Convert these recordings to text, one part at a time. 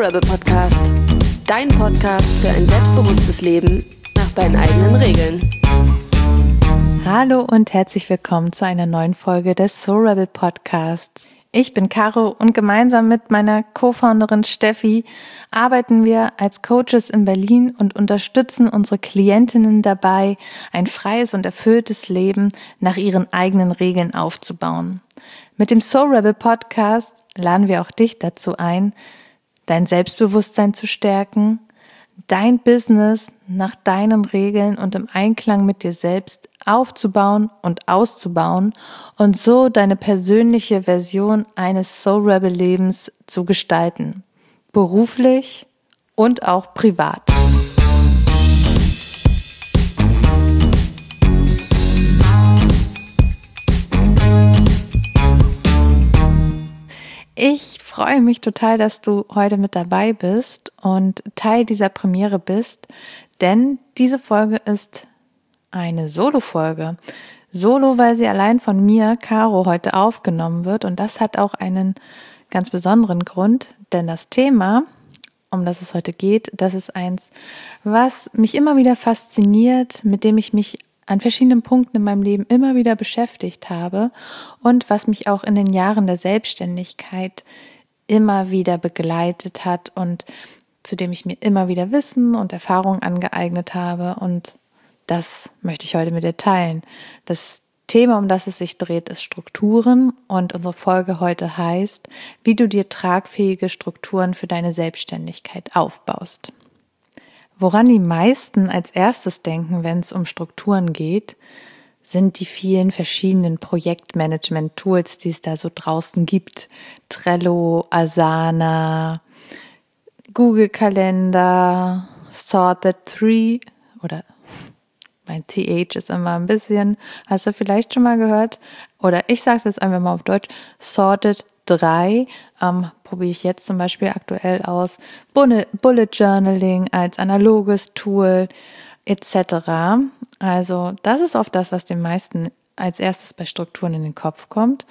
Rebel Podcast. Dein Podcast für ein selbstbewusstes Leben nach deinen eigenen Regeln. Hallo und herzlich willkommen zu einer neuen Folge des Soul Rebel Podcasts. Ich bin Caro und gemeinsam mit meiner Co-Founderin Steffi arbeiten wir als Coaches in Berlin und unterstützen unsere Klientinnen dabei, ein freies und erfülltes Leben nach ihren eigenen Regeln aufzubauen. Mit dem Soul Rebel Podcast laden wir auch dich dazu ein, dein Selbstbewusstsein zu stärken, dein Business nach deinen Regeln und im Einklang mit dir selbst aufzubauen und auszubauen und so deine persönliche Version eines Soul Rebel Lebens zu gestalten, beruflich und auch privat. Ich freue mich total, dass du heute mit dabei bist und Teil dieser Premiere bist, denn diese Folge ist eine Solo-Folge. Solo, weil sie allein von mir, Caro, heute aufgenommen wird, und das hat auch einen ganz besonderen Grund, denn das Thema, um das es heute geht, das ist eins, was mich immer wieder fasziniert, mit dem ich mich an verschiedenen Punkten in meinem Leben immer wieder beschäftigt habe und was mich auch in den Jahren der Selbstständigkeit immer wieder begleitet hat und zu dem ich mir immer wieder Wissen und Erfahrung angeeignet habe, und das möchte ich heute mit dir teilen. Das Thema, um das es sich dreht, ist Strukturen, und unsere Folge heute heißt, wie du dir tragfähige Strukturen für deine Selbstständigkeit aufbaust. Woran die meisten als erstes denken, wenn es um Strukturen geht, sind die vielen verschiedenen Projektmanagement-Tools, die es da so draußen gibt. Trello, Asana, Google-Kalender, Sorted3 oder mein TH ist immer ein bisschen, hast du vielleicht schon mal gehört? Oder ich sage es jetzt einfach mal auf Deutsch, Sorted3 probiere ich jetzt zum Beispiel aktuell aus. Bullet Journaling als analoges Tool etc. Also das ist oft das, was den meisten als erstes bei Strukturen in den Kopf kommt.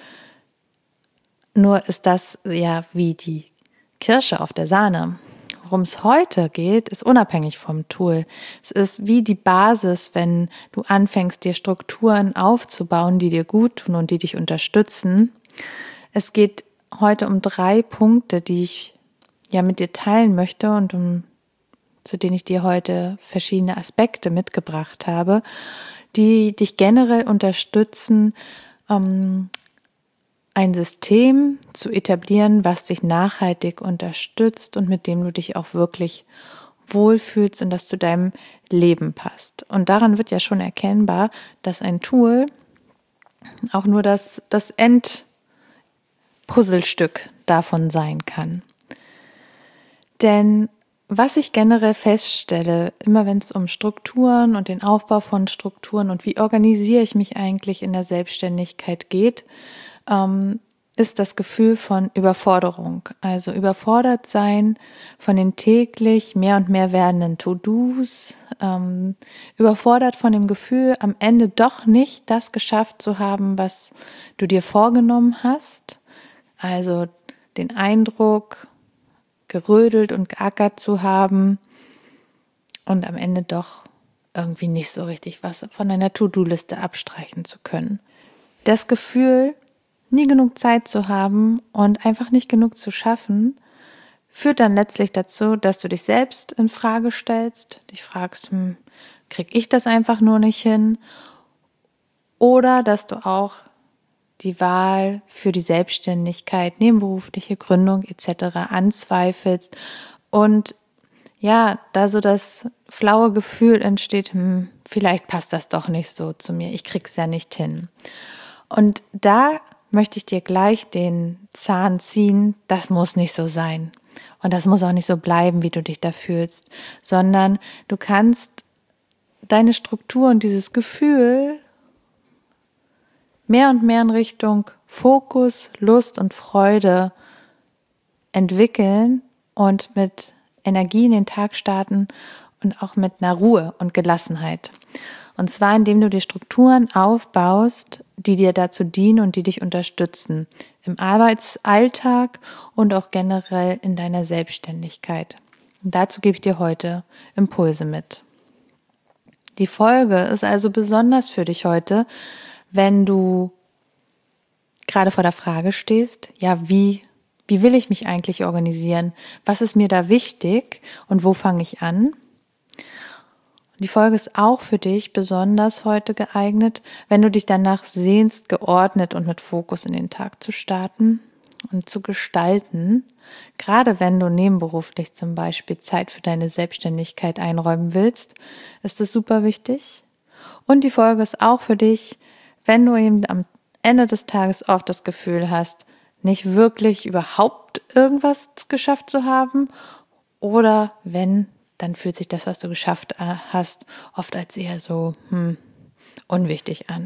Nur ist das ja wie die Kirsche auf der Sahne. Worum es heute geht, ist unabhängig vom Tool. Es ist wie die Basis, wenn du anfängst, dir Strukturen aufzubauen, die dir gut tun und die dich unterstützen. Es geht heute um 3 Punkte, die ich ja mit dir teilen möchte und zu denen ich dir heute verschiedene Aspekte mitgebracht habe, die dich generell unterstützen, ein System zu etablieren, was dich nachhaltig unterstützt und mit dem du dich auch wirklich wohlfühlst und das zu deinem Leben passt. Und daran wird ja schon erkennbar, dass ein Tool auch nur das Endpuzzlestück davon sein kann. Denn was ich generell feststelle, immer wenn es um Strukturen und den Aufbau von Strukturen und wie organisiere ich mich eigentlich in der Selbstständigkeit geht, ist das Gefühl von Überforderung. Also überfordert sein von den täglich mehr und mehr werdenden To-Dos, überfordert von dem Gefühl, am Ende doch nicht das geschafft zu haben, was du dir vorgenommen hast. Also den Eindruck, gerödelt und geackert zu haben und am Ende doch irgendwie nicht so richtig was von deiner To-Do-Liste abstreichen zu können. Das Gefühl, nie genug Zeit zu haben und einfach nicht genug zu schaffen, führt dann letztlich dazu, dass du dich selbst in Frage stellst, dich fragst, krieg ich das einfach nur nicht hin? Oder dass du auch die Wahl für die Selbstständigkeit, nebenberufliche Gründung etc. anzweifelst und ja, da so das flaue Gefühl entsteht, vielleicht passt das doch nicht so zu mir, ich krieg's ja nicht hin. Und da möchte ich dir gleich den Zahn ziehen, das muss nicht so sein. Und das muss auch nicht so bleiben, wie du dich da fühlst, sondern du kannst deine Struktur und dieses Gefühl mehr und mehr in Richtung Fokus, Lust und Freude entwickeln und mit Energie in den Tag starten und auch mit einer Ruhe und Gelassenheit. Und zwar, indem du dir Strukturen aufbaust, die dir dazu dienen und die dich unterstützen im Arbeitsalltag und auch generell in deiner Selbstständigkeit. Und dazu gebe ich dir heute Impulse mit. Die Folge ist also besonders für dich heute, wenn du gerade vor der Frage stehst, ja, wie will ich mich eigentlich organisieren? Was ist mir da wichtig und wo fange ich an? Die Folge ist auch für dich besonders heute geeignet, wenn du dich danach sehnst, geordnet und mit Fokus in den Tag zu starten und zu gestalten. Gerade wenn du nebenberuflich zum Beispiel Zeit für deine Selbstständigkeit einräumen willst, ist das super wichtig. Und die Folge ist auch für dich, wenn du eben am Ende des Tages oft das Gefühl hast, nicht wirklich überhaupt irgendwas geschafft zu haben, oder wenn, dann fühlt sich das, was du geschafft hast, oft als eher so unwichtig an.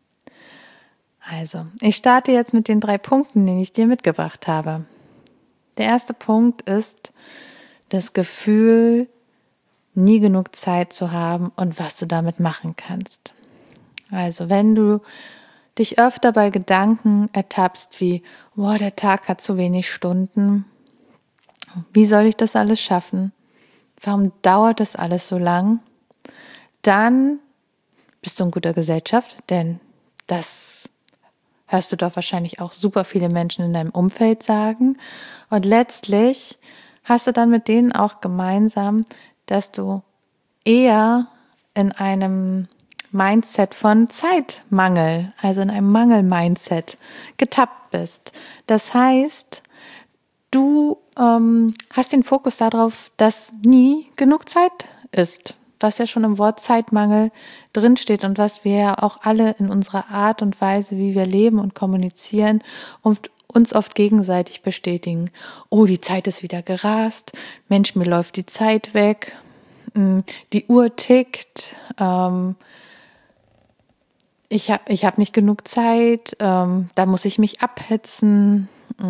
Also, ich starte jetzt mit den 3 Punkten, die ich dir mitgebracht habe. Der erste Punkt ist das Gefühl, nie genug Zeit zu haben und was du damit machen kannst. Also, wenn du dich öfter bei Gedanken ertappst wie, boah, der Tag hat zu wenig Stunden, wie soll ich das alles schaffen? Warum dauert das alles so lang? Dann bist du in guter Gesellschaft, denn das hörst du doch wahrscheinlich auch super viele Menschen in deinem Umfeld sagen. Und letztlich hast du dann mit denen auch gemeinsam, dass du eher in einem Mindset von Zeitmangel, also in einem Mangel-Mindset getappt bist. Das heißt, du hast den Fokus darauf, dass nie genug Zeit ist, was ja schon im Wort Zeitmangel drinsteht und was wir ja auch alle in unserer Art und Weise, wie wir leben und kommunizieren und uns oft gegenseitig bestätigen. Oh, die Zeit ist wieder gerast. Mensch, mir läuft die Zeit weg. Die Uhr tickt. Ich hab nicht genug Zeit. Da muss ich mich abhetzen.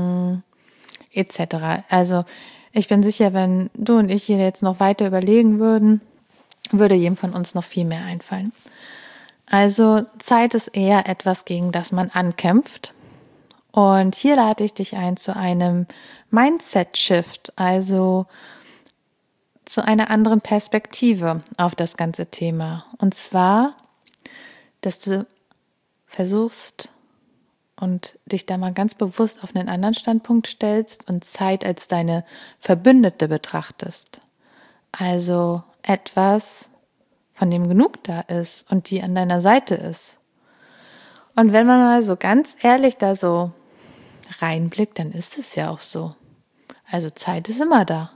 Etc. Also ich bin sicher, wenn du und ich hier jetzt noch weiter überlegen würden, würde jedem von uns noch viel mehr einfallen. Also Zeit ist eher etwas, gegen das man ankämpft. Und hier lade ich dich ein zu einem Mindset-Shift, also zu einer anderen Perspektive auf das ganze Thema. Und zwar, dass du versuchst und dich da mal ganz bewusst auf einen anderen Standpunkt stellst und Zeit als deine Verbündete betrachtest. Also etwas, von dem genug da ist und die an deiner Seite ist. Und wenn man mal so ganz ehrlich da so reinblickt, dann ist es ja auch so. Also Zeit ist immer da.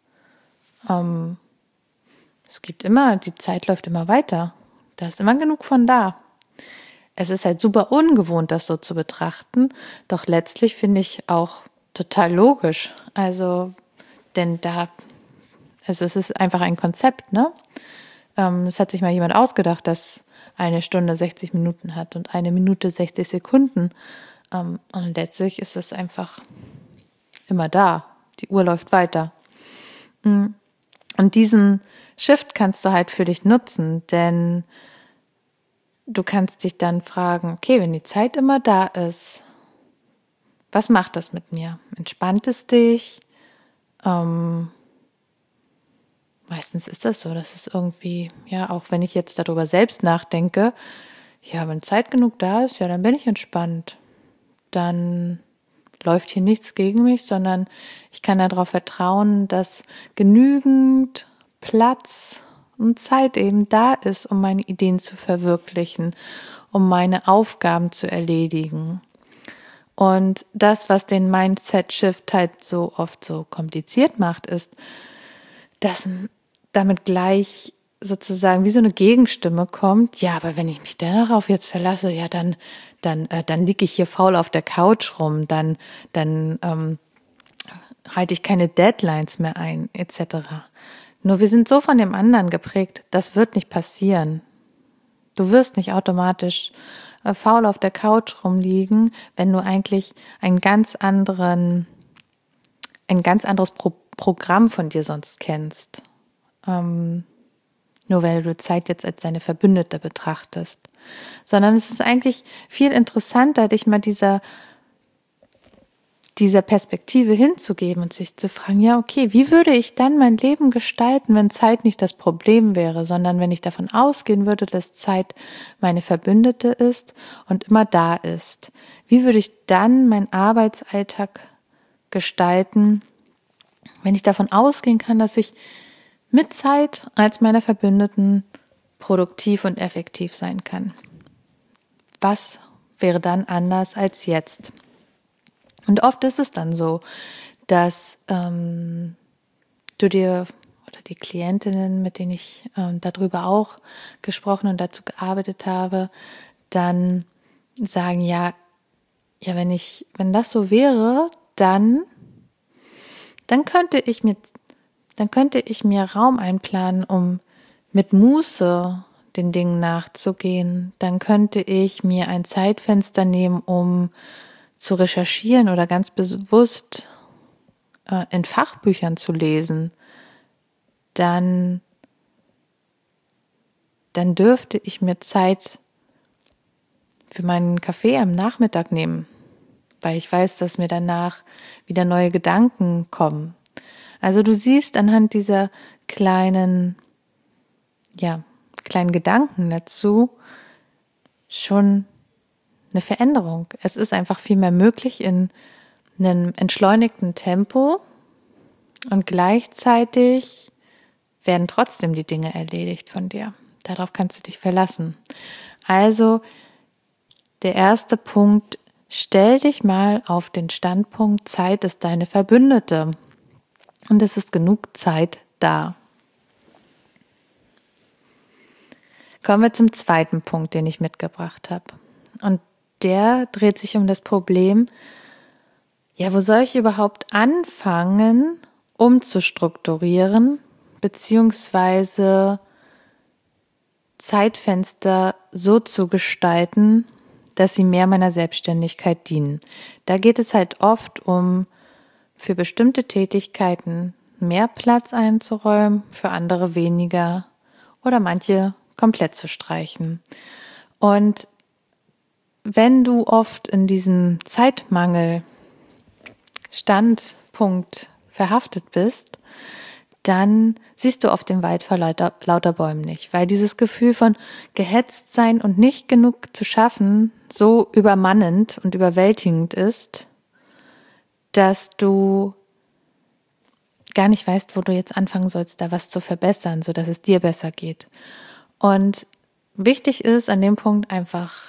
Es gibt immer, die Zeit läuft immer weiter. Da ist immer genug von da. Es ist halt super ungewohnt, das so zu betrachten, doch letztlich finde ich auch total logisch. Also, denn es ist einfach ein Konzept, ne? Es hat sich mal jemand ausgedacht, dass eine Stunde 60 Minuten hat und eine Minute 60 Sekunden. Und letztlich ist es einfach immer da. Die Uhr läuft weiter. Und diesen Shift kannst du halt für dich nutzen, denn du kannst dich dann fragen, okay, wenn die Zeit immer da ist, was macht das mit mir? Entspannt es dich? Meistens ist das so, dass es irgendwie, ja, auch wenn ich jetzt darüber selbst nachdenke, ja, wenn Zeit genug da ist, ja, dann bin ich entspannt. Dann läuft hier nichts gegen mich, sondern ich kann darauf vertrauen, dass genügend Platz und Zeit eben da ist, um meine Ideen zu verwirklichen, um meine Aufgaben zu erledigen. Und das, was den Mindset-Shift halt so oft so kompliziert macht, ist, dass damit gleich sozusagen wie so eine Gegenstimme kommt, ja, aber wenn ich mich darauf jetzt verlasse, ja, dann liege ich hier faul auf der Couch rum, dann halte ich keine Deadlines mehr ein, etc. Nur wir sind so von dem anderen geprägt, das wird nicht passieren. Du wirst nicht automatisch faul auf der Couch rumliegen, wenn du eigentlich ein ganz anderes Programm von dir sonst kennst. nur weil du Zeit jetzt als deine Verbündete betrachtest. Sondern es ist eigentlich viel interessanter, dich mal dieser Perspektive hinzugeben und sich zu fragen, ja, okay, wie würde ich dann mein Leben gestalten, wenn Zeit nicht das Problem wäre, sondern wenn ich davon ausgehen würde, dass Zeit meine Verbündete ist und immer da ist. Wie würde ich dann meinen Arbeitsalltag gestalten, wenn ich davon ausgehen kann, dass ich mit Zeit als meiner Verbündeten produktiv und effektiv sein kann? Was wäre dann anders als jetzt? Und oft ist es dann so, dass du dir oder die Klientinnen, mit denen ich darüber auch gesprochen und dazu gearbeitet habe, dann sagen, ja, wenn das so wäre, dann könnte ich mir Raum einplanen, um mit Muße den Dingen nachzugehen. Dann könnte ich mir ein Zeitfenster nehmen, um zu recherchieren oder ganz bewusst in Fachbüchern zu lesen, dann dürfte ich mir Zeit für meinen Kaffee am Nachmittag nehmen, weil ich weiß, dass mir danach wieder neue Gedanken kommen. Also du siehst anhand dieser kleinen Gedanken dazu schon eine Veränderung. Es ist einfach viel mehr möglich in einem entschleunigten Tempo und gleichzeitig werden trotzdem die Dinge erledigt von dir. Darauf kannst du dich verlassen. Also der erste Punkt, stell dich mal auf den Standpunkt, Zeit ist deine Verbündete und es ist genug Zeit da. Kommen wir zum zweiten Punkt, den ich mitgebracht habe. Und der dreht sich um das Problem, ja, wo soll ich überhaupt anfangen, umzustrukturieren, beziehungsweise Zeitfenster so zu gestalten, dass sie mehr meiner Selbstständigkeit dienen. Da geht es halt oft um, für bestimmte Tätigkeiten mehr Platz einzuräumen, für andere weniger oder manche komplett zu streichen. Und wenn du oft in diesem Zeitmangel-Standpunkt verhaftet bist, dann siehst du oft den Wald vor lauter Bäumen nicht, weil dieses Gefühl von gehetzt sein und nicht genug zu schaffen so übermannend und überwältigend ist, dass du gar nicht weißt, wo du jetzt anfangen sollst, da was zu verbessern, sodass es dir besser geht. Und wichtig ist an dem Punkt einfach,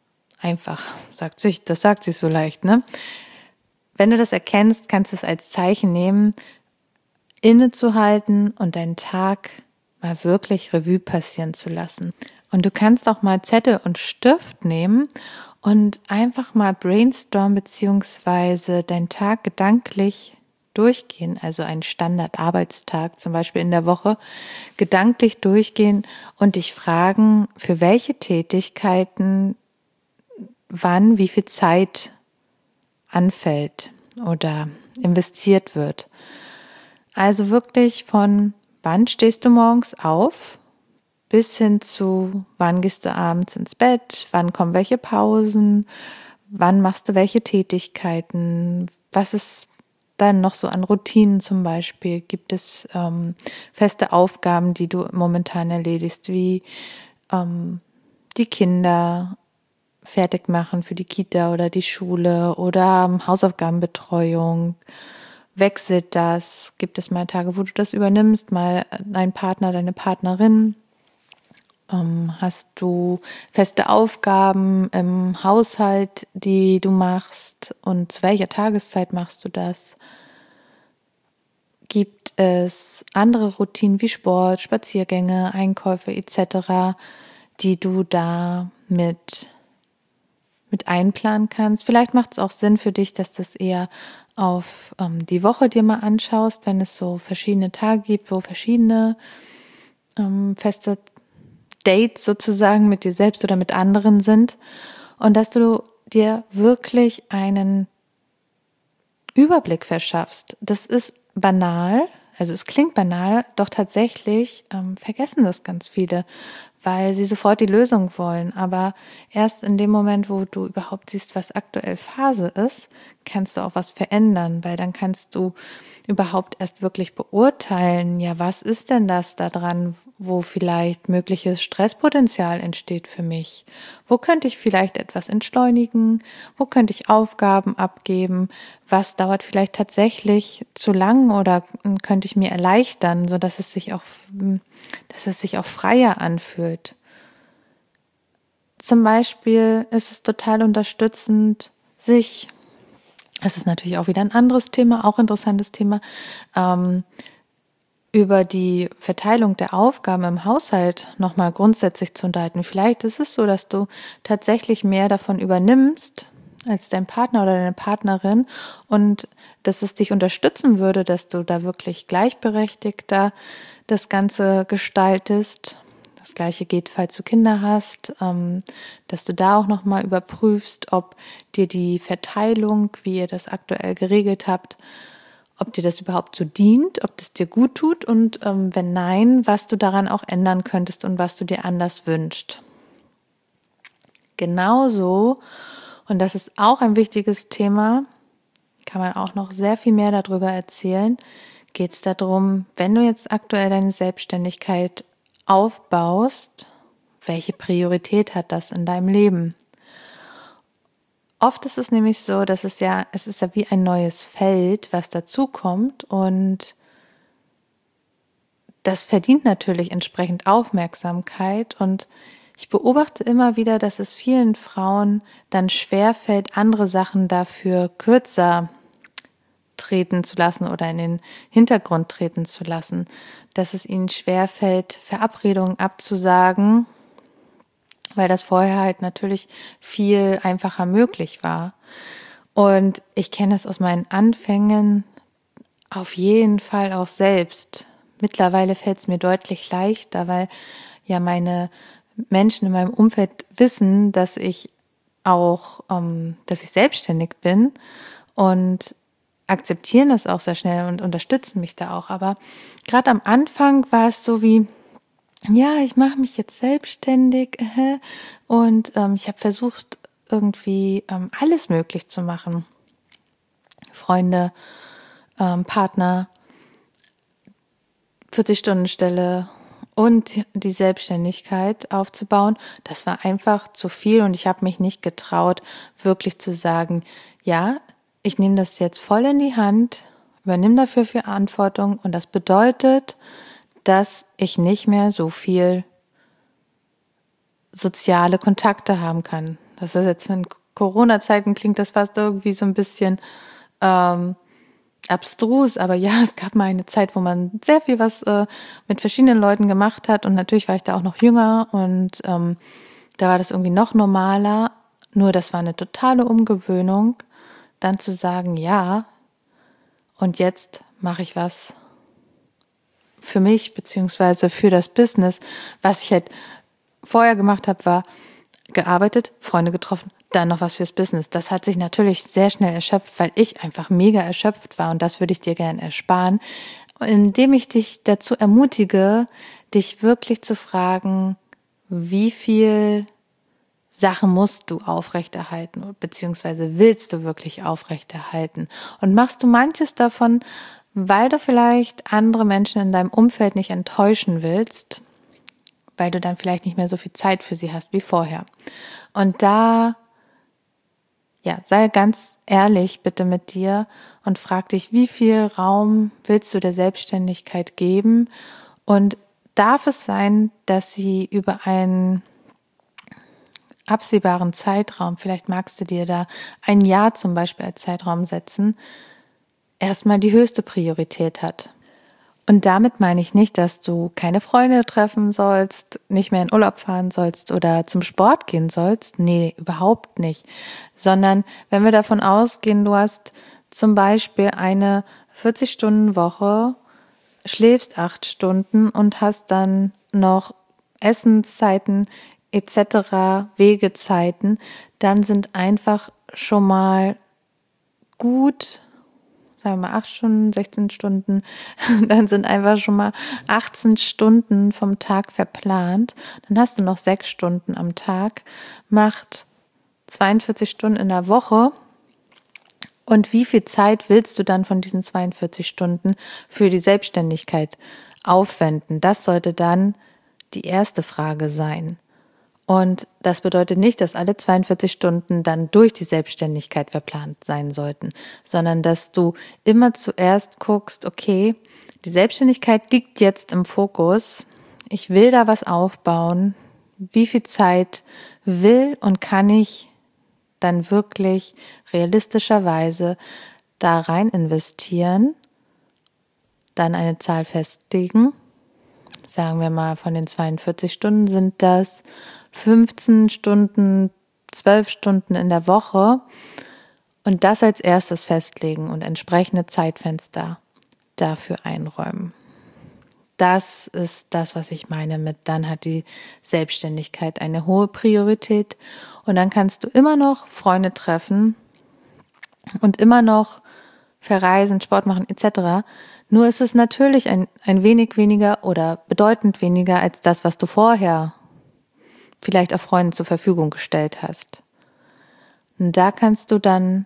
das sagt sich so leicht, ne? Wenn du das erkennst, kannst du es als Zeichen nehmen, innezuhalten und deinen Tag mal wirklich Revue passieren zu lassen. Und du kannst auch mal Zettel und Stift nehmen und einfach mal brainstormen beziehungsweise deinen Tag gedanklich durchgehen, also einen Standardarbeitstag zum Beispiel in der Woche, gedanklich durchgehen und dich fragen, für welche Tätigkeiten wann wie viel Zeit anfällt oder investiert wird. Also wirklich von wann stehst du morgens auf bis hin zu wann gehst du abends ins Bett, wann kommen welche Pausen, wann machst du welche Tätigkeiten, was ist dann noch so an Routinen zum Beispiel, gibt es feste Aufgaben, die du momentan erledigst, wie die Kinder fertig machen für die Kita oder die Schule oder Hausaufgabenbetreuung. Wechselt das? Gibt es mal Tage, wo du das übernimmst, mal dein Partner, deine Partnerin? Hast du feste Aufgaben im Haushalt, die du machst und zu welcher Tageszeit machst du das? Gibt es andere Routinen wie Sport, Spaziergänge, Einkäufe etc., die du da mit einplanen kannst? Vielleicht macht es auch Sinn für dich, dass das eher auf die Woche dir mal anschaust, wenn es so verschiedene Tage gibt, wo verschiedene feste Dates sozusagen mit dir selbst oder mit anderen sind und dass du dir wirklich einen Überblick verschaffst. Das ist banal, Also es klingt banal, doch tatsächlich vergessen das ganz viele, weil sie sofort die Lösung wollen. Aber erst in dem Moment, wo du überhaupt siehst, was aktuell Phase ist, kannst du auch was verändern, weil dann kannst du überhaupt erst wirklich beurteilen, ja, was ist denn das da dran, wo vielleicht mögliches Stresspotenzial entsteht für mich? Wo könnte ich vielleicht etwas entschleunigen? Wo könnte ich Aufgaben abgeben? Was dauert vielleicht tatsächlich zu lang oder könnte ich mir erleichtern, sodass dass es sich auch freier anfühlt? Zum Beispiel ist es total unterstützend, das ist natürlich auch wieder ein anderes Thema, auch interessantes Thema, über die Verteilung der Aufgaben im Haushalt nochmal grundsätzlich zu unterhalten. Vielleicht ist es so, dass du tatsächlich mehr davon übernimmst als dein Partner oder deine Partnerin und dass es dich unterstützen würde, dass du da wirklich gleichberechtigter das Ganze gestaltest. Das Gleiche geht, falls du Kinder hast, dass du da auch nochmal überprüfst, ob dir die Verteilung, wie ihr das aktuell geregelt habt, ob dir das überhaupt so dient, ob das dir gut tut und wenn nein, was du daran auch ändern könntest und was du dir anders wünschst. Genauso, und das ist auch ein wichtiges Thema, kann man auch noch sehr viel mehr darüber erzählen, geht es darum, wenn du jetzt aktuell deine Selbstständigkeit aufbaust, welche Priorität hat das in deinem Leben? Oft ist es nämlich so, dass es ist ja wie ein neues Feld, was dazukommt und das verdient natürlich entsprechend Aufmerksamkeit und ich beobachte immer wieder, dass es vielen Frauen dann schwerfällt, andere Sachen dafür kürzer treten zu lassen oder in den Hintergrund treten zu lassen, dass es ihnen schwerfällt, Verabredungen abzusagen, weil das vorher halt natürlich viel einfacher möglich war. Und ich kenne es aus meinen Anfängen auf jeden Fall auch selbst. Mittlerweile fällt es mir deutlich leichter, weil ja meine Menschen in meinem Umfeld wissen, dass ich selbstständig bin und akzeptieren das auch sehr schnell und unterstützen mich da auch. Aber gerade am Anfang war es so wie, ja, ich mache mich jetzt selbstständig und ich habe versucht, irgendwie alles möglich zu machen. Freunde, Partner, 40-Stunden-Stelle und die Selbstständigkeit aufzubauen, das war einfach zu viel und ich habe mich nicht getraut, wirklich zu sagen, ja, ich nehme das jetzt voll in die Hand, übernehme dafür Verantwortung und das bedeutet, dass ich nicht mehr so viel soziale Kontakte haben kann. Das ist jetzt in Corona-Zeiten klingt das fast irgendwie so ein bisschen abstrus, aber ja, es gab mal eine Zeit, wo man sehr viel was mit verschiedenen Leuten gemacht hat und natürlich war ich da auch noch jünger und da war das irgendwie noch normaler, nur das war eine totale Umgewöhnung, dann zu sagen, ja, und jetzt mache ich was für mich beziehungsweise für das Business. Was ich halt vorher gemacht habe, war gearbeitet, Freunde getroffen, dann noch was fürs Business. Das hat sich natürlich sehr schnell erschöpft, weil ich einfach mega erschöpft war und das würde ich dir gerne ersparen, indem ich dich dazu ermutige, dich wirklich zu fragen, wie viel Sachen musst du aufrechterhalten, beziehungsweise willst du wirklich aufrechterhalten? Und machst du manches davon, weil du vielleicht andere Menschen in deinem Umfeld nicht enttäuschen willst, weil du dann vielleicht nicht mehr so viel Zeit für sie hast wie vorher. Und da, ja, sei ganz ehrlich bitte mit dir und frag dich, wie viel Raum willst du der Selbstständigkeit geben? Und darf es sein, dass sie über einen absehbaren Zeitraum, vielleicht magst du dir da ein Jahr zum Beispiel als Zeitraum setzen, erstmal die höchste Priorität hat. Und damit meine ich nicht, dass du keine Freunde treffen sollst, nicht mehr in Urlaub fahren sollst oder zum Sport gehen sollst. Nee, überhaupt nicht. Sondern wenn wir davon ausgehen, du hast zum Beispiel eine 40-Stunden-Woche, schläfst 8 Stunden und hast dann noch Essenszeiten etc., Wegezeiten, dann sind einfach schon mal gut sagen wir mal 8 Stunden, 16 Stunden, dann sind einfach schon mal 18 Stunden vom Tag verplant. Dann hast du noch 6 Stunden am Tag, macht 42 Stunden in der Woche. Und wie viel Zeit willst du dann von diesen 42 Stunden für die Selbstständigkeit aufwenden? Das sollte dann die erste Frage sein. Und das bedeutet nicht, dass alle 42 Stunden dann durch die Selbstständigkeit verplant sein sollten, sondern dass du immer zuerst guckst, okay, die Selbstständigkeit liegt jetzt im Fokus, ich will da was aufbauen, wie viel Zeit will und kann ich dann wirklich realistischerweise da rein investieren, dann eine Zahl festlegen. Sagen wir mal, von den 42 Stunden sind das 15 Stunden, 12 Stunden in der Woche und das als erstes festlegen und entsprechende Zeitfenster dafür einräumen. Das ist das, was ich meine mit, dann hat die Selbstständigkeit eine hohe Priorität und dann kannst du immer noch Freunde treffen und immer noch verreisen, Sport machen etc. Nur ist es natürlich ein wenig weniger oder bedeutend weniger als das, was du vorher vielleicht auch Freunden zur Verfügung gestellt hast. Und da kannst du dann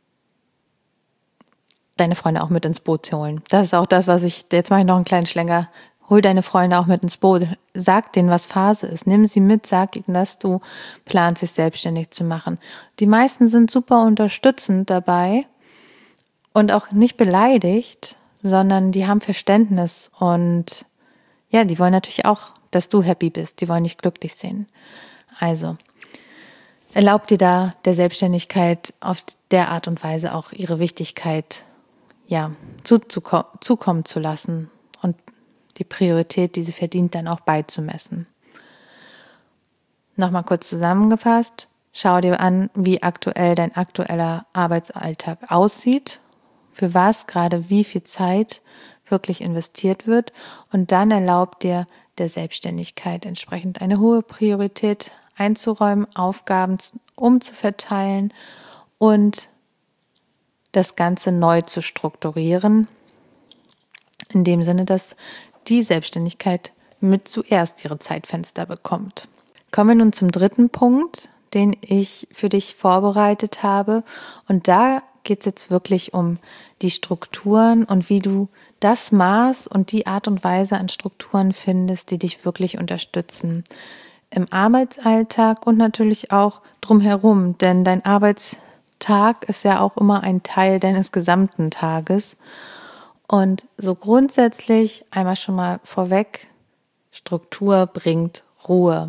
deine Freunde auch mit ins Boot holen. Das ist auch das, jetzt mache ich noch einen kleinen Schlenker. Hol deine Freunde auch mit ins Boot. Sag denen, was Phase ist. Nimm sie mit, sag ihnen, dass du planst, sich selbstständig zu machen. Die meisten sind super unterstützend dabei und auch nicht beleidigt, sondern die haben Verständnis und ja, die wollen natürlich auch, dass du happy bist. Die wollen dich glücklich sehen. Also, erlaub dir da der Selbstständigkeit auf der Art und Weise auch ihre Wichtigkeit zukommen zu lassen und die Priorität, die sie verdient, dann auch beizumessen. Nochmal kurz zusammengefasst, schau dir an, wie aktuell dein aktueller Arbeitsalltag aussieht, für was gerade wie viel Zeit wirklich investiert wird und dann erlaub dir der Selbstständigkeit entsprechend eine hohe Priorität einzuräumen, Aufgaben umzuverteilen und das Ganze neu zu strukturieren, in dem Sinne, dass die Selbstständigkeit mit zuerst ihre Zeitfenster bekommt. Kommen wir nun zum dritten Punkt, den ich für dich vorbereitet habe. Und da geht es jetzt wirklich um die Strukturen und wie du das Maß und die Art und Weise an Strukturen findest, die dich wirklich unterstützen. Im Arbeitsalltag und natürlich auch drumherum, denn dein Arbeitstag ist ja auch immer ein Teil deines gesamten Tages. Und so grundsätzlich einmal schon mal vorweg, Struktur bringt Ruhe.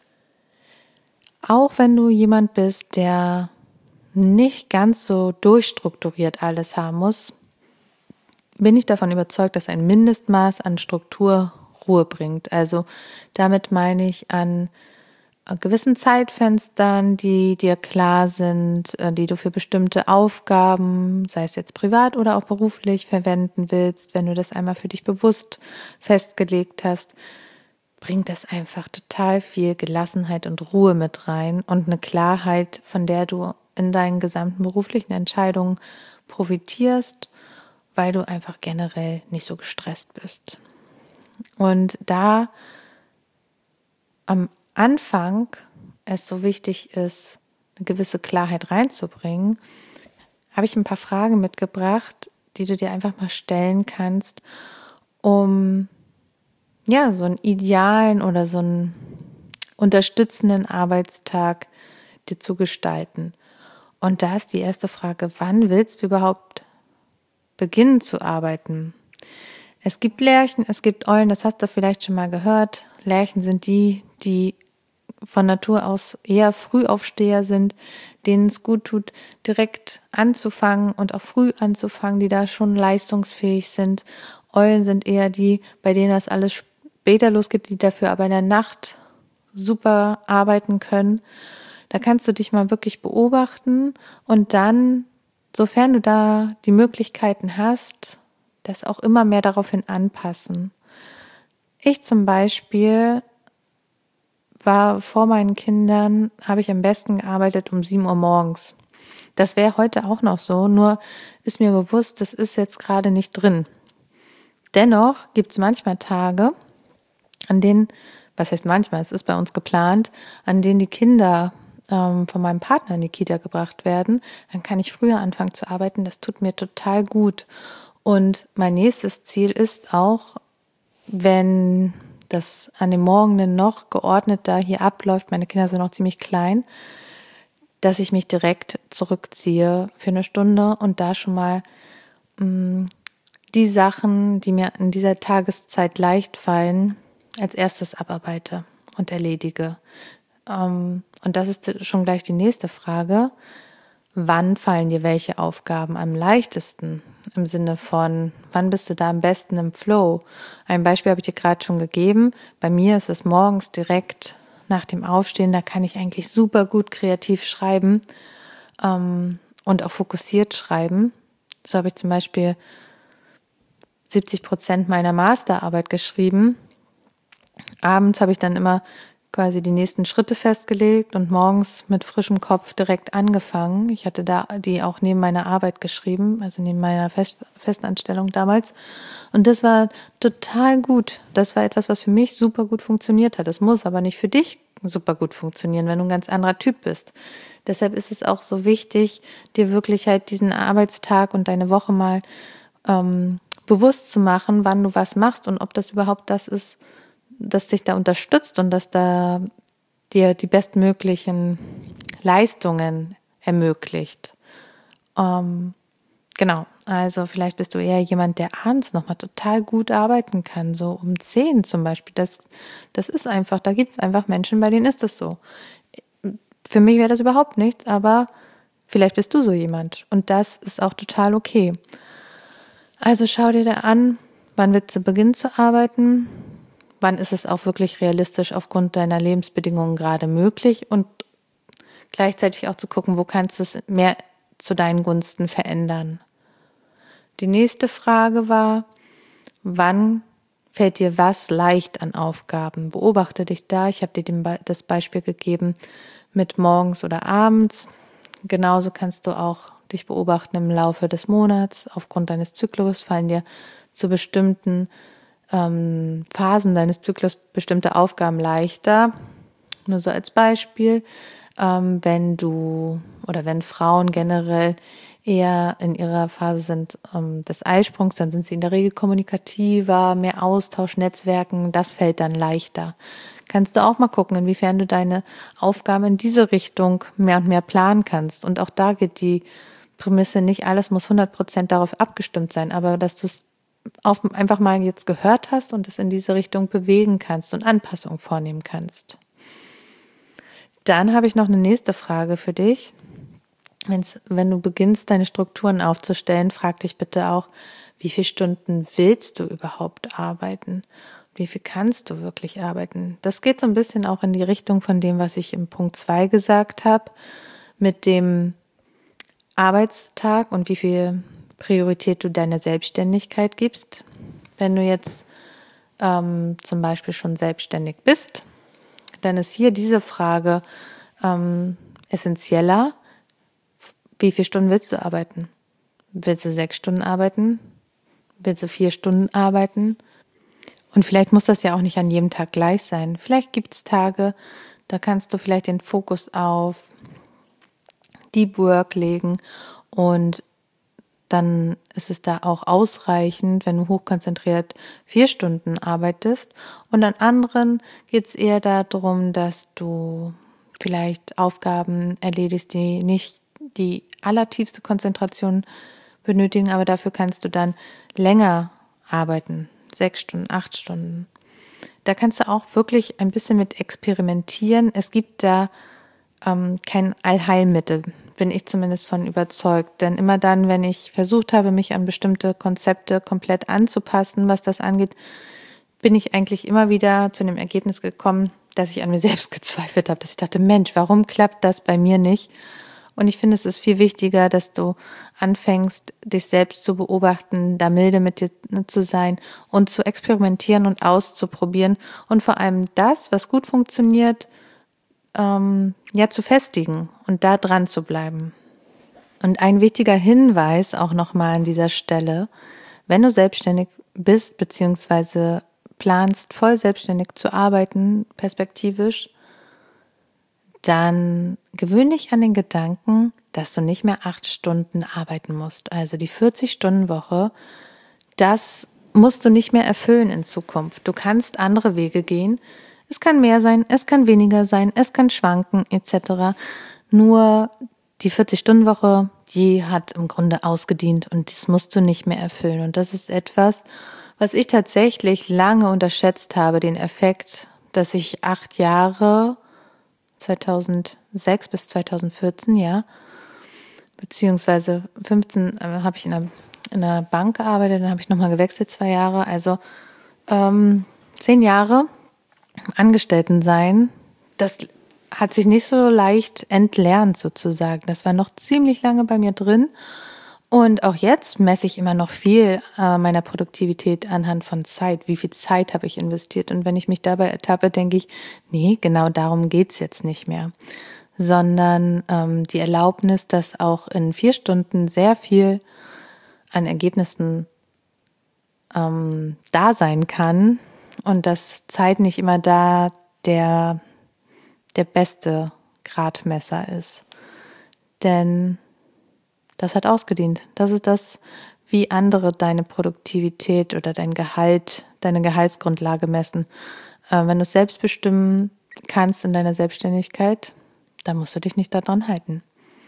Auch wenn du jemand bist, der nicht ganz so durchstrukturiert alles haben muss, bin ich davon überzeugt, dass ein Mindestmaß an Struktur Ruhe bringt. Also damit meine ich an gewissen Zeitfenstern, die dir klar sind, die du für bestimmte Aufgaben, sei es jetzt privat oder auch beruflich, verwenden willst. Wenn du das einmal für dich bewusst festgelegt hast, bringt das einfach total viel Gelassenheit und Ruhe mit rein und eine Klarheit, von der du in deinen gesamten beruflichen Entscheidungen profitierst, weil du einfach generell nicht so gestresst bist. Und da am Anfang es so wichtig ist, eine gewisse Klarheit reinzubringen, habe ich ein paar Fragen mitgebracht, die du dir einfach mal stellen kannst, um so einen idealen oder so einen unterstützenden Arbeitstag dir zu gestalten. Und da ist die erste Frage, wann willst du überhaupt beginnen zu arbeiten? Es gibt Lerchen, es gibt Eulen, das hast du vielleicht schon mal gehört. Lerchen sind die von Natur aus eher Frühaufsteher sind, denen es gut tut, direkt anzufangen und auch früh anzufangen, die da schon leistungsfähig sind. Eulen sind eher die, bei denen das alles später losgeht, die dafür aber in der Nacht super arbeiten können. Da kannst du dich mal wirklich beobachten und dann, sofern du da die Möglichkeiten hast, das auch immer mehr daraufhin anpassen. Ich zum Beispiel war vor meinen Kindern, habe ich am besten gearbeitet um 7 Uhr morgens. Das wäre heute auch noch so, nur ist mir bewusst, das ist jetzt gerade nicht drin. Dennoch gibt es manchmal Tage, an denen, was heißt manchmal, es ist bei uns geplant, an denen die Kinder von meinem Partner in die Kita gebracht werden, dann kann ich früher anfangen zu arbeiten. Das tut mir total gut. Und mein nächstes Ziel ist auch, wenn das an dem Morgen noch geordneter hier abläuft, meine Kinder sind noch ziemlich klein, dass ich mich direkt zurückziehe für eine Stunde und da schon mal die Sachen, die mir in dieser Tageszeit leicht fallen, als erstes abarbeite und erledige. Und das ist schon gleich die nächste Frage. Wann fallen dir welche Aufgaben am leichtesten? Im Sinne von, wann bist du da am besten im Flow? Ein Beispiel habe ich dir gerade schon gegeben. Bei mir ist es morgens direkt nach dem Aufstehen, da kann ich eigentlich super gut kreativ schreiben und auch fokussiert schreiben. So habe ich zum Beispiel 70% meiner Masterarbeit geschrieben. Abends habe ich dann immer quasi die nächsten Schritte festgelegt und morgens mit frischem Kopf direkt angefangen. Ich hatte da die auch neben meiner Arbeit geschrieben, also neben meiner Festanstellung damals. Und das war total gut. Das war etwas, was für mich super gut funktioniert hat. Das muss aber nicht für dich super gut funktionieren, wenn du ein ganz anderer Typ bist. Deshalb ist es auch so wichtig, dir wirklich halt diesen Arbeitstag und deine Woche mal bewusst zu machen, wann du was machst und ob das überhaupt das ist, das dich da unterstützt und das da dir die bestmöglichen Leistungen ermöglicht. Genau, also vielleicht bist du eher jemand, der abends nochmal total gut arbeiten kann, so um 10 zum Beispiel. Das ist einfach, da gibt es einfach Menschen, bei denen ist das so. Für mich wäre das überhaupt nichts, aber vielleicht bist du so jemand und das ist auch total okay. Also schau dir da an, wann willst du beginnen zu arbeiten, wann ist es auch wirklich realistisch aufgrund deiner Lebensbedingungen gerade möglich und gleichzeitig auch zu gucken, wo kannst du es mehr zu deinen Gunsten verändern. Die nächste Frage war, wann fällt dir was leicht an Aufgaben? Beobachte dich da. Ich habe dir das Beispiel gegeben mit morgens oder abends. Genauso kannst du auch dich beobachten im Laufe des Monats. Aufgrund deines Zyklus fallen dir zu bestimmten Phasen deines Zyklus bestimmte Aufgaben leichter. Nur so als Beispiel, wenn Frauen generell eher in ihrer Phase sind des Eisprungs, dann sind sie in der Regel kommunikativer, mehr Austausch, Netzwerken, das fällt dann leichter. Kannst du auch mal gucken, inwiefern du deine Aufgaben in diese Richtung mehr und mehr planen kannst. Und auch da geht die Prämisse, nicht alles muss 100% darauf abgestimmt sein, aber dass du es einfach mal jetzt gehört hast und es in diese Richtung bewegen kannst und Anpassungen vornehmen kannst. Dann habe ich noch eine nächste Frage für dich. Wenn du beginnst, deine Strukturen aufzustellen, frag dich bitte auch, wie viele Stunden willst du überhaupt arbeiten? Wie viel kannst du wirklich arbeiten? Das geht so ein bisschen auch in die Richtung von dem, was ich im Punkt 2 gesagt habe, mit dem Arbeitstag und wie viel Priorität du deiner Selbstständigkeit gibst. Wenn du jetzt zum Beispiel schon selbstständig bist, dann ist hier diese Frage essentieller. Wie viele Stunden willst du arbeiten? Willst du 6 Stunden arbeiten? Willst du 4 Stunden arbeiten? Und vielleicht muss das ja auch nicht an jedem Tag gleich sein. Vielleicht gibt es Tage, da kannst du vielleicht den Fokus auf Deep Work legen und dann ist es da auch ausreichend, wenn du hochkonzentriert 4 Stunden arbeitest. Und an anderen geht es eher darum, dass du vielleicht Aufgaben erledigst, die nicht die allertiefste Konzentration benötigen, aber dafür kannst du dann länger arbeiten, 6 Stunden, 8 Stunden. Da kannst du auch wirklich ein bisschen mit experimentieren. Es gibt da kein Allheilmittel, bin ich zumindest von überzeugt. Denn immer dann, wenn ich versucht habe, mich an bestimmte Konzepte komplett anzupassen, was das angeht, bin ich eigentlich immer wieder zu dem Ergebnis gekommen, dass ich an mir selbst gezweifelt habe, dass ich dachte, Mensch, warum klappt das bei mir nicht? Und ich finde, es ist viel wichtiger, dass du anfängst, dich selbst zu beobachten, da milde mit dir zu sein und zu experimentieren und auszuprobieren und vor allem das, was gut funktioniert, zu festigen und da dran zu bleiben. Und ein wichtiger Hinweis auch nochmal an dieser Stelle: Wenn du selbstständig bist bzw. planst, voll selbstständig zu arbeiten, perspektivisch, dann gewöhn dich an den Gedanken, dass du nicht mehr 8 Stunden arbeiten musst. Also die 40-Stunden-Woche, das musst du nicht mehr erfüllen in Zukunft. Du kannst andere Wege gehen. Es kann mehr sein, es kann weniger sein, es kann schwanken etc. Nur die 40-Stunden-Woche, die hat im Grunde ausgedient und das musst du nicht mehr erfüllen. Und das ist etwas, was ich tatsächlich lange unterschätzt habe, den Effekt, dass ich 8 Jahre, 2006 bis 2014, ja, beziehungsweise 15 habe ich in einer Bank gearbeitet, dann habe ich nochmal gewechselt, 2 Jahre, also 10 Jahre Angestelltensein, das hat sich nicht so leicht entlernt sozusagen. Das war noch ziemlich lange bei mir drin. Und auch jetzt messe ich immer noch viel meiner Produktivität anhand von Zeit. Wie viel Zeit habe ich investiert? Und wenn ich mich dabei ertappe, denke ich, nee, genau darum geht's jetzt nicht mehr. Sondern die Erlaubnis, dass auch in 4 Stunden sehr viel an Ergebnissen da sein kann und dass Zeit nicht immer da der beste Gradmesser ist. Denn das hat ausgedient. Das ist das, wie andere deine Produktivität oder dein Gehalt, deine Gehaltsgrundlage messen. Wenn du es selbst bestimmen kannst in deiner Selbstständigkeit, dann musst du dich nicht daran halten.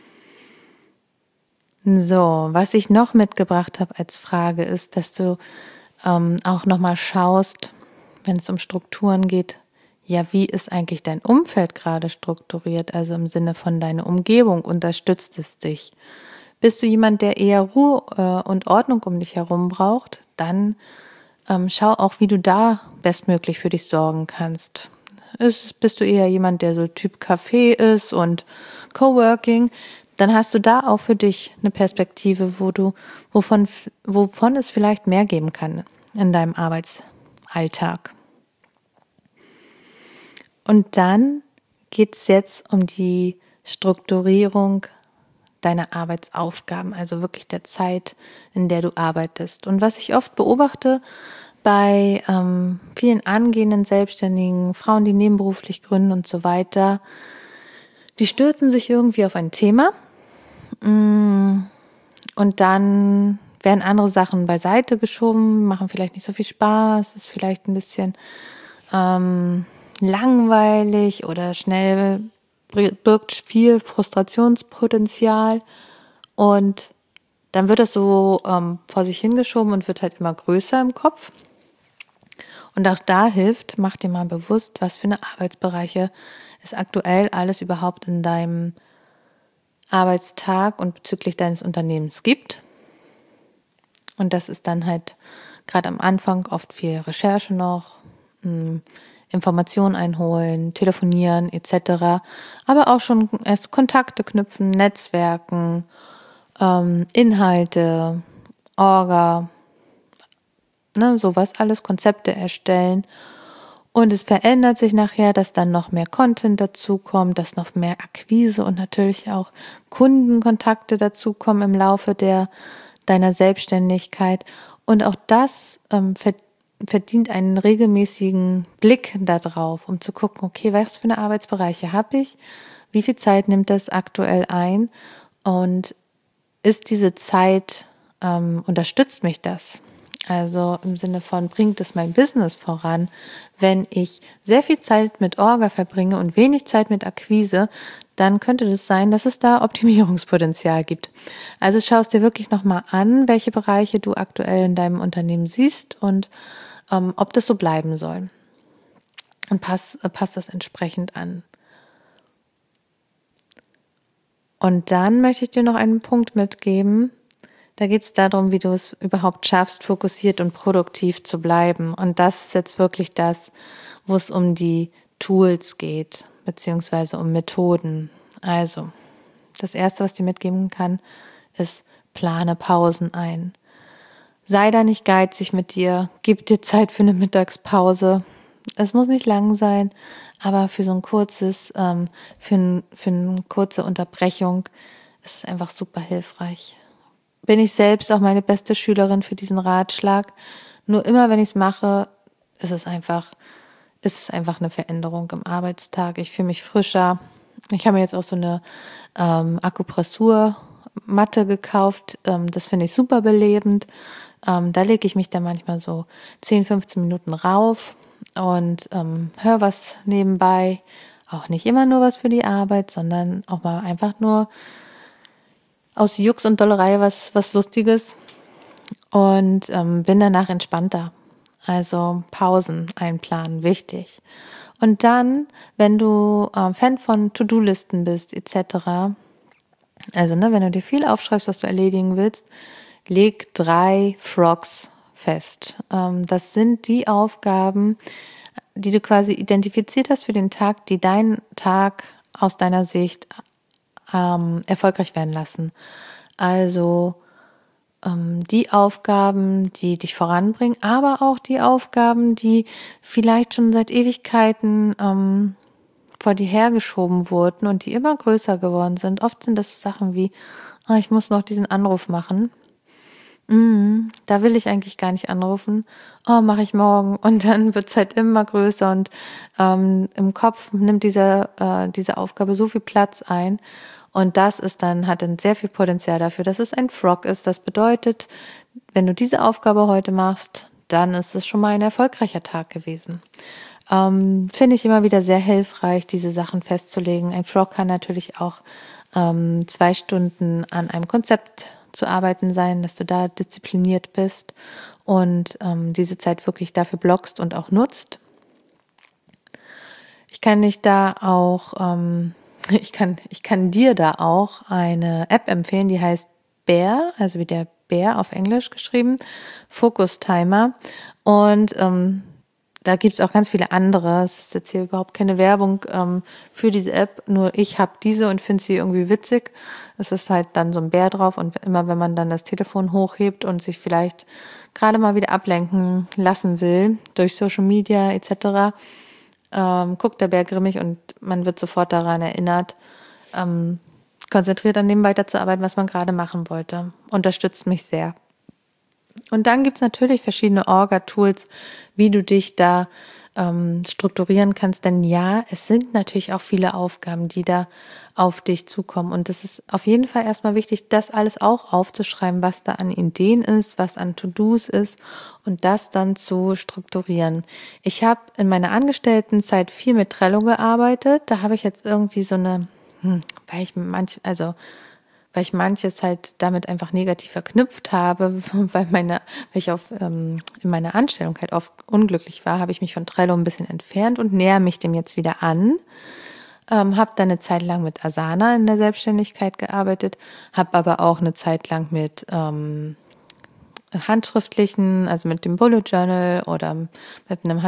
So, was ich noch mitgebracht habe als Frage ist, dass du auch nochmal schaust, wenn es um Strukturen geht, ja, wie ist eigentlich dein Umfeld gerade strukturiert? Also im Sinne von deiner Umgebung, unterstützt es dich? Bist du jemand, der eher Ruhe und Ordnung um dich herum braucht? Dann schau auch, wie du da bestmöglich für dich sorgen kannst. Bist du eher jemand, der so Typ Café ist und Coworking? Dann hast du da auch für dich eine Perspektive, wovon es vielleicht mehr geben kann in deinem Arbeitsalltag. Und dann geht es jetzt um die Strukturierung deiner Arbeitsaufgaben, also wirklich der Zeit, in der du arbeitest. Und was ich oft beobachte bei vielen angehenden Selbstständigen, Frauen, die nebenberuflich gründen und so weiter, die stürzen sich irgendwie auf ein Thema und dann werden andere Sachen beiseite geschoben, machen vielleicht nicht so viel Spaß, ist vielleicht ein bisschen langweilig oder schnell birgt viel Frustrationspotenzial und dann wird das so vor sich hingeschoben und wird halt immer größer im Kopf. Und auch da hilft, mach dir mal bewusst, was für eine Arbeitsbereiche es aktuell alles überhaupt in deinem Arbeitstag und bezüglich deines Unternehmens gibt. Und das ist dann halt gerade am Anfang oft viel Recherche noch, Informationen einholen, telefonieren etc. Aber auch schon erst Kontakte knüpfen, Netzwerken, Inhalte, Orga, sowas alles, Konzepte erstellen. Und es verändert sich nachher, dass dann noch mehr Content dazukommt, dass noch mehr Akquise und natürlich auch Kundenkontakte dazukommen im Laufe deiner Selbstständigkeit. Und auch das verdient einen regelmäßigen Blick darauf, um zu gucken, okay, was für eine Arbeitsbereiche habe ich, wie viel Zeit nimmt das aktuell ein und ist diese Zeit, unterstützt mich das? Also im Sinne von, bringt es mein Business voran, wenn ich sehr viel Zeit mit Orga verbringe und wenig Zeit mit Akquise, dann könnte es sein, dass es da Optimierungspotenzial gibt. Also schau es dir wirklich nochmal an, welche Bereiche du aktuell in deinem Unternehmen siehst und ob das so bleiben soll. Und pass das entsprechend an. Und dann möchte ich dir noch einen Punkt mitgeben. Da geht es darum, wie du es überhaupt schaffst, fokussiert und produktiv zu bleiben. Und das ist jetzt wirklich das, wo es um die Tools geht, beziehungsweise um Methoden. Also, das Erste, was ich dir mitgeben kann, ist, plane Pausen ein. Sei da nicht geizig mit dir, gib dir Zeit für eine Mittagspause. Es muss nicht lang sein, aber für so ein kurzes, für eine kurze Unterbrechung es ist einfach super hilfreich. Bin ich selbst auch meine beste Schülerin für diesen Ratschlag. Nur immer, wenn ich es mache, ist es einfach eine Veränderung im Arbeitstag. Ich fühle mich frischer. Ich habe mir jetzt auch so eine Akupressurmatte gekauft. Das finde ich super belebend. Da lege ich mich dann manchmal so 10, 15 Minuten rauf und höre was nebenbei. Auch nicht immer nur was für die Arbeit, sondern auch mal einfach nur aus Jux und Dollerei was Lustiges und bin danach entspannter. Also Pausen einplanen, wichtig. Und dann, wenn du Fan von To-Do-Listen bist etc., also wenn du dir viel aufschreibst, was du erledigen willst, leg 3 Frogs fest. Das sind die Aufgaben, die du quasi identifiziert hast für den Tag, die deinen Tag aus deiner Sicht erfolgreich werden lassen. Also die Aufgaben, die dich voranbringen, aber auch die Aufgaben, die vielleicht schon seit Ewigkeiten vor dir hergeschoben wurden und die immer größer geworden sind. Oft sind das so Sachen wie, ich muss noch diesen Anruf machen. Da will ich eigentlich gar nicht anrufen. Mache ich morgen. Und dann wird es halt immer größer und im Kopf nimmt diese Aufgabe so viel Platz ein. Und das hat dann sehr viel Potenzial dafür, dass es ein Frog ist. Das bedeutet, wenn du diese Aufgabe heute machst, dann ist es schon mal ein erfolgreicher Tag gewesen. Finde ich immer wieder sehr hilfreich, diese Sachen festzulegen. Ein Frog kann natürlich auch 2 Stunden an einem Konzept zu arbeiten sein, dass du da diszipliniert bist und diese Zeit wirklich dafür blockst und auch nutzt. Ich kann dir da auch eine App empfehlen, die heißt Bear, also wie der Bär auf Englisch geschrieben, Focus Timer. Und da gibt es auch ganz viele andere. Es ist jetzt hier überhaupt keine Werbung für diese App, nur ich habe diese und finde sie irgendwie witzig. Es ist halt dann so ein Bär drauf und immer wenn man dann das Telefon hochhebt und sich vielleicht gerade mal wieder ablenken lassen will durch Social Media etc., guckt der Bär grimmig und man wird sofort daran erinnert, konzentriert an dem weiterzuarbeiten, was man gerade machen wollte. Unterstützt mich sehr. Und dann gibt es natürlich verschiedene Orga-Tools, wie du dich da strukturieren kannst. Denn ja, es sind natürlich auch viele Aufgaben, die da auf dich zukommen. Und es ist auf jeden Fall erstmal wichtig, das alles auch aufzuschreiben, was da an Ideen ist, was an To-Dos ist und das dann zu strukturieren. Ich habe in meiner Angestelltenzeit viel mit Trello gearbeitet. Da habe ich jetzt irgendwie so eine, weil ich manches halt damit einfach negativ verknüpft habe, weil ich in meiner Anstellung halt oft unglücklich war, habe ich mich von Trello ein bisschen entfernt und näher mich dem jetzt wieder an. Habe dann eine Zeit lang mit Asana in der Selbstständigkeit gearbeitet, habe aber auch eine Zeit lang mit handschriftlichen, also mit dem Bullet Journal oder mit einem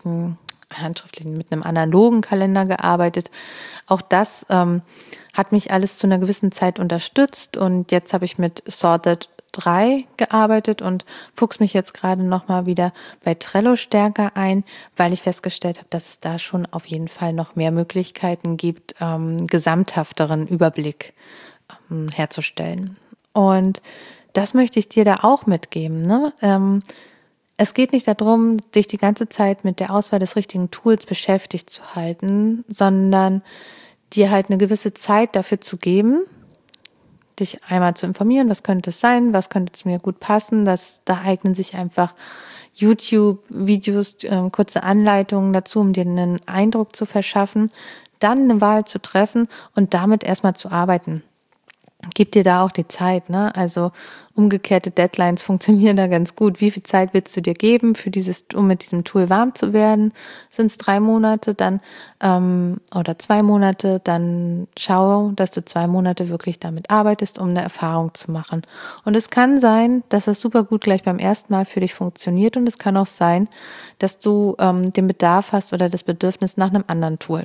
mit einem analogen Kalender gearbeitet. Auch das hat mich alles zu einer gewissen Zeit unterstützt und jetzt habe ich mit Sorted 3 gearbeitet und fuchse mich jetzt gerade nochmal wieder bei Trello stärker ein, weil ich festgestellt habe, dass es da schon auf jeden Fall noch mehr Möglichkeiten gibt, gesamthafteren Überblick herzustellen. Und das möchte ich dir da auch mitgeben, ne? Es geht nicht darum, dich die ganze Zeit mit der Auswahl des richtigen Tools beschäftigt zu halten, sondern dir halt eine gewisse Zeit dafür zu geben, dich einmal zu informieren, was könnte es sein, was könnte zu mir gut passen. Da eignen sich einfach YouTube-Videos, kurze Anleitungen dazu, um dir einen Eindruck zu verschaffen, dann eine Wahl zu treffen und damit erstmal zu arbeiten. Gib dir da auch die Zeit, ne? Also umgekehrte Deadlines funktionieren da ganz gut. Wie viel Zeit willst du dir geben um mit diesem Tool warm zu werden? Sind es 3 Monate dann oder 2 Monate? Dann schau, dass du 2 Monate wirklich damit arbeitest, um eine Erfahrung zu machen. Und es kann sein, dass das super gut gleich beim ersten Mal für dich funktioniert und es kann auch sein, dass du den Bedarf hast oder das Bedürfnis nach einem anderen Tool.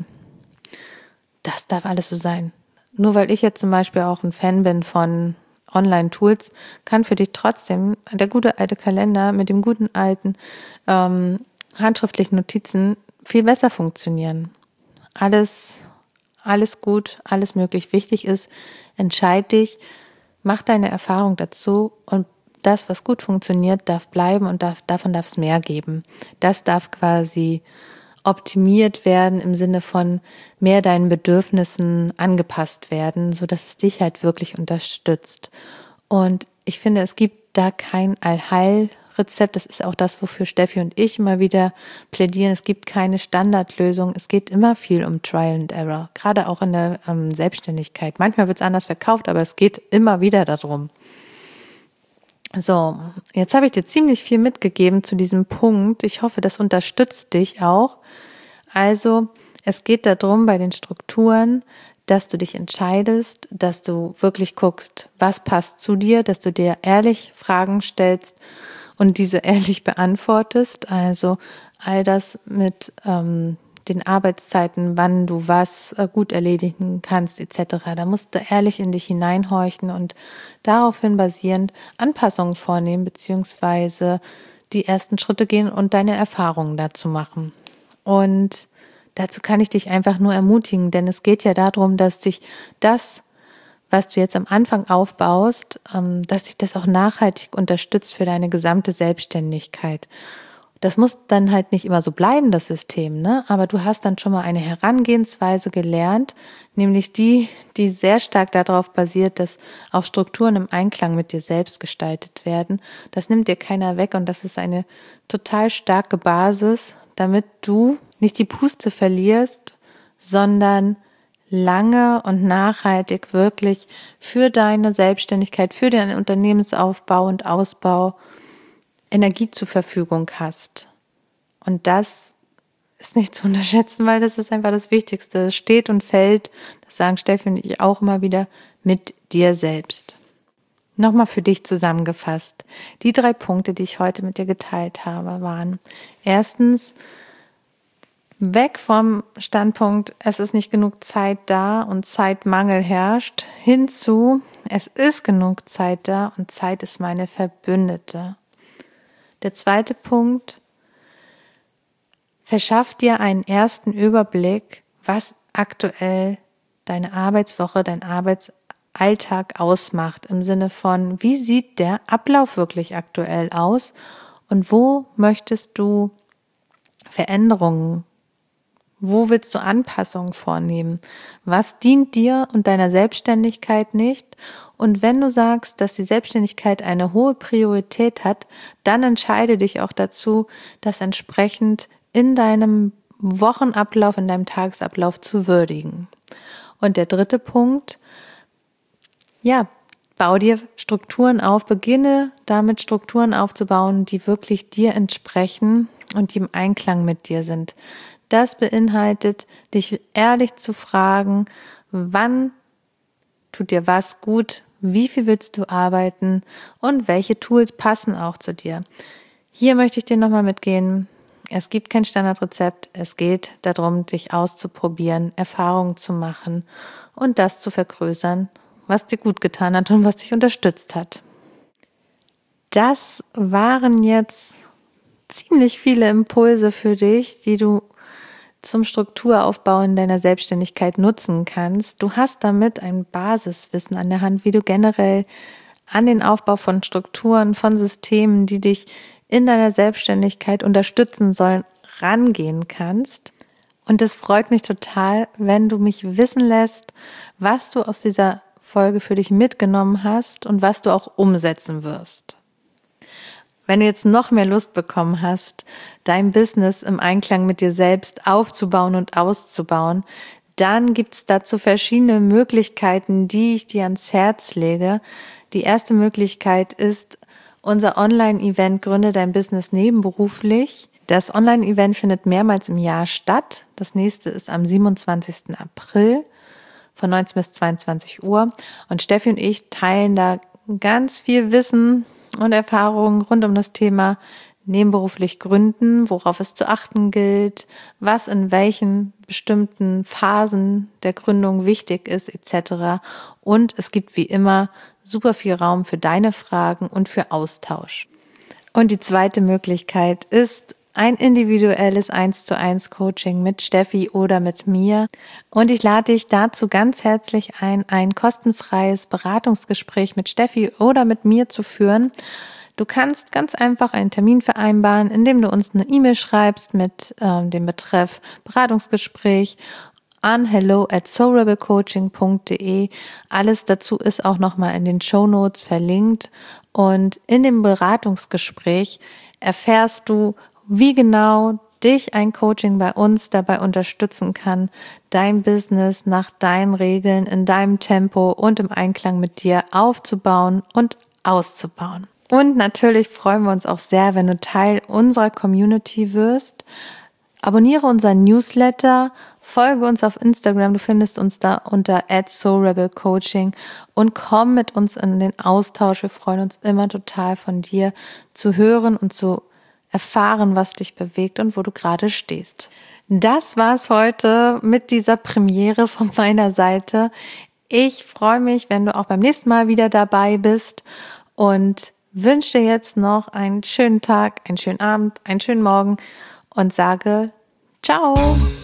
Das darf alles so sein. Nur weil ich jetzt zum Beispiel auch ein Fan bin von Online-Tools, kann für dich trotzdem der gute alte Kalender mit dem guten alten handschriftlichen Notizen viel besser funktionieren. Alles alles gut, alles möglich. Wichtig ist, entscheid dich, mach deine Erfahrung dazu und das, was gut funktioniert, darf bleiben und davon darf es mehr geben. Das darf quasi optimiert werden im Sinne von mehr deinen Bedürfnissen angepasst werden, sodass es dich halt wirklich unterstützt. Und ich finde, es gibt da kein Allheilrezept. Das ist auch das, wofür Steffi und ich immer wieder plädieren. Es gibt keine Standardlösung. Es geht immer viel um Trial and Error, gerade auch in der Selbstständigkeit. Manchmal wird es anders verkauft, aber es geht immer wieder darum. So, jetzt habe ich dir ziemlich viel mitgegeben zu diesem Punkt. Ich hoffe, das unterstützt dich auch. Also, es geht darum bei den Strukturen, dass du dich entscheidest, dass du wirklich guckst, was passt zu dir, dass du dir ehrlich Fragen stellst und diese ehrlich beantwortest. Also all das mit den Arbeitszeiten, wann du was gut erledigen kannst etc. Da musst du ehrlich in dich hineinhorchen und daraufhin basierend Anpassungen vornehmen beziehungsweise die ersten Schritte gehen und deine Erfahrungen dazu machen. Und dazu kann ich dich einfach nur ermutigen, denn es geht ja darum, dass dich das, was du jetzt am Anfang aufbaust, dass dich das auch nachhaltig unterstützt für deine gesamte Selbstständigkeit. Das muss dann halt nicht immer so bleiben, das System, ne? Aber du hast dann schon mal eine Herangehensweise gelernt, nämlich die sehr stark darauf basiert, dass auch Strukturen im Einklang mit dir selbst gestaltet werden. Das nimmt dir keiner weg und das ist eine total starke Basis, damit du nicht die Puste verlierst, sondern lange und nachhaltig wirklich für deine Selbstständigkeit, für deinen Unternehmensaufbau und Ausbau Energie zur Verfügung hast. Und das ist nicht zu unterschätzen, weil das ist einfach das Wichtigste. Es steht und fällt, das sagen Steffi und ich auch immer wieder, mit dir selbst. Nochmal für dich zusammengefasst. Die 3 Punkte, die ich heute mit dir geteilt habe, waren: Erstens, weg vom Standpunkt, es ist nicht genug Zeit da und Zeitmangel herrscht, hinzu, es ist genug Zeit da und Zeit ist meine Verbündete. Der zweite Punkt: Verschaff dir einen ersten Überblick, was aktuell deine Arbeitswoche, dein Arbeitsalltag ausmacht, im Sinne von, wie sieht der Ablauf wirklich aktuell aus und wo möchtest du Veränderungen, wo willst du Anpassungen vornehmen? Was dient dir und deiner Selbstständigkeit nicht? Und wenn du sagst, dass die Selbstständigkeit eine hohe Priorität hat, dann entscheide dich auch dazu, das entsprechend in deinem Wochenablauf, in deinem Tagesablauf zu würdigen. Und der dritte Punkt: bau dir Strukturen auf, beginne damit Strukturen aufzubauen, die wirklich dir entsprechen und die im Einklang mit dir sind. Das beinhaltet, dich ehrlich zu fragen, wann tut dir was gut, wie viel willst du arbeiten und welche Tools passen auch zu dir. Hier möchte ich dir nochmal mitgehen: Es gibt kein Standardrezept, es geht darum, dich auszuprobieren, Erfahrungen zu machen und das zu vergrößern, was dir gut getan hat und was dich unterstützt hat. Das waren jetzt ziemlich viele Impulse für dich, die du zum Strukturaufbau in deiner Selbstständigkeit nutzen kannst. Du hast damit ein Basiswissen an der Hand, wie du generell an den Aufbau von Strukturen, von Systemen, die dich in deiner Selbstständigkeit unterstützen sollen, rangehen kannst. Und es freut mich total, wenn du mich wissen lässt, was du aus dieser Folge für dich mitgenommen hast und was du auch umsetzen wirst. Wenn du jetzt noch mehr Lust bekommen hast, dein Business im Einklang mit dir selbst aufzubauen und auszubauen, dann gibt es dazu verschiedene Möglichkeiten, die ich dir ans Herz lege. Die erste Möglichkeit ist unser Online-Event Gründe dein Business nebenberuflich. Das Online-Event findet mehrmals im Jahr statt. Das nächste ist am 27. April von 19 bis 22 Uhr. Und Steffi und ich teilen da ganz viel Wissen und Erfahrungen rund um das Thema nebenberuflich gründen, worauf es zu achten gilt, was in welchen bestimmten Phasen der Gründung wichtig ist, etc. Und es gibt wie immer super viel Raum für deine Fragen und für Austausch. Und die zweite Möglichkeit ist ein individuelles 1:1 Coaching mit Steffi oder mit mir. Und ich lade dich dazu ganz herzlich ein kostenfreies Beratungsgespräch mit Steffi oder mit mir zu führen. Du kannst ganz einfach einen Termin vereinbaren, indem du uns eine E-Mail schreibst mit dem Betreff Beratungsgespräch an hello@soulrebelcoaching.de. Alles dazu ist auch nochmal in den Shownotes verlinkt. Und in dem Beratungsgespräch erfährst du, wie genau dich ein Coaching bei uns dabei unterstützen kann, dein Business nach deinen Regeln, in deinem Tempo und im Einklang mit dir aufzubauen und auszubauen. Und natürlich freuen wir uns auch sehr, wenn du Teil unserer Community wirst. Abonniere unseren Newsletter, folge uns auf Instagram, du findest uns da unter @soulrebelcoaching und komm mit uns in den Austausch. Wir freuen uns immer total von dir zu hören und zu erfahren, was dich bewegt und wo du gerade stehst. Das war's heute mit dieser Premiere von meiner Seite. Ich freue mich, wenn du auch beim nächsten Mal wieder dabei bist und wünsche dir jetzt noch einen schönen Tag, einen schönen Abend, einen schönen Morgen und sage ciao.